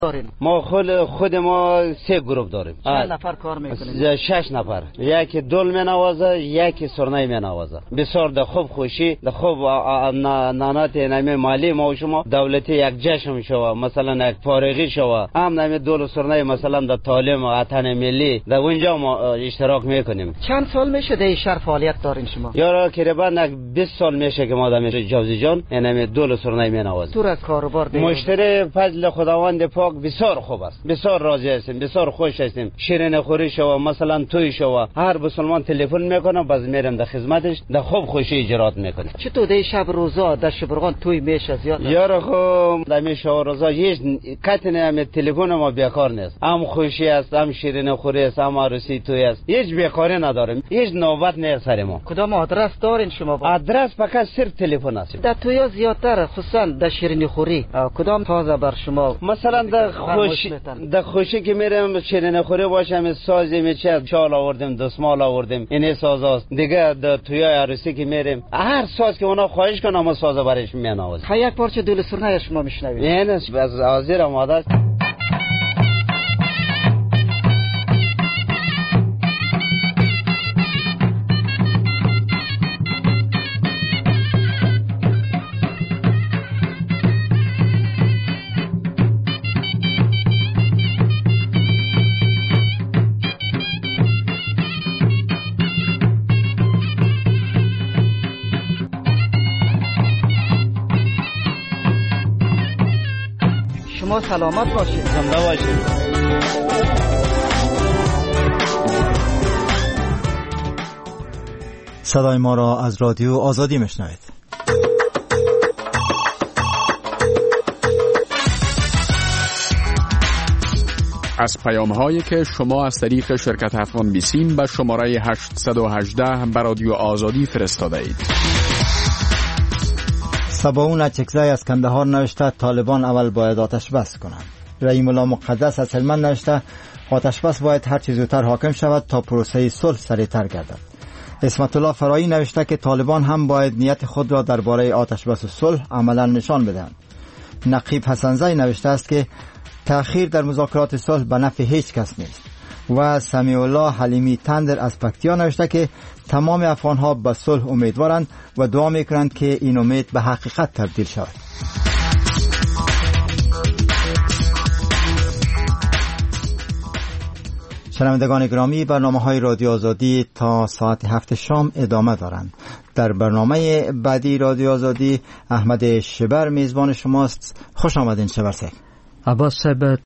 دارین؟ ما خود ما 3 گروه داریم. چند نفر کار میکنید؟ 6 نفر. یکی دل مینوازه، یکی سرنای مینوازه. بسیار د خوب خوشی، د خوب نانات نمی مالی ما و شما دولتی یک جشن شوه، مثلا یک فارغی شوه، هم نمی دل سرنای مثلا د تعلیم وطن ملی در اونجا ما اشتراک میکنیم. چند سال میشه در شهر فعالیت دارین شما؟ یارا تقریبا 20 سال میشه که ما در جوزی جان یعنی دل سرنای مینوازیم. دور از کاروبار مشتری فضل خداوند پاک بسیار خوب است، بسیار راضی هستیم، بسیار خوش هستیم. شیرین خوری شو مثلا توی شو هر مسلمان تلفن میکنه باز میرم در خدمتش، در خوب خوشی اجرات میکنه. چطور در شب روزا در شبرغان توی میشه زیاد؟ یارا خو در شب روزا هیچ کتنه هم تلفن ما بیکار نیست، هم خوشی است، هم شیرین خوری است، هم عروسی توی است، هیچ بیکاری نداریم، هیچ نوبت نیست سر ما. کدام آدرس دارین شما؟ آدرس فقط صرف تلفن است. در توی زیادتر خصوصا در شیرین خوری کدام تازه بر شما؟ مثلا در خوشی که میرم شیرین خوری باشم سازی میشه، شال آوردیم، دستمال آوردیم، این سازاست دیگه. در توی عروسی که میریم هر ساز که اونا خواهش کنه ما ساز برایش میانوازیم. یک پارچه دل سرنای شما میشنوید؟ این از حاضر آماده است. شما سلامت باشید. زنده باشید. صدای ما را از رادیو آزادی میشنوید. از پیام‌هایی که شما از طریق شرکت افغان بیسیم به شماره 818 به رادیو آزادی فرستاده اید. سباون اچکزای از کندهار نوشته طالبان اول باید آتش بس کنند. رحیم الله مقدس از هلمند نوشته آتش بس باید هر چه زودتر حاکم شود تا پروسه صلح سریعتر گردد. اسمت الله فرایی نوشته که طالبان هم باید نیت خود را درباره آتش بس و صلح عملا نشان بدهند. نقیب حسنزی نوشته است که تأخیر در مذاکرات صلح به نفع هیچ کس نیست. و سمیع الله حلیمی تندر از پکتیا نوشته که تمام افغان‌ها به صلح امیدوارند و دعا می‌کنند که این امید به حقیقت تبدیل شود. شنوندگان گرامی، برنامه‌های رادیو آزادی تا ساعت 7 شام ادامه دارند. در برنامه بعدی رادیو آزادی احمد شبر میزبان شماست. خوش آمدین شبر صاحب. عباس صاحب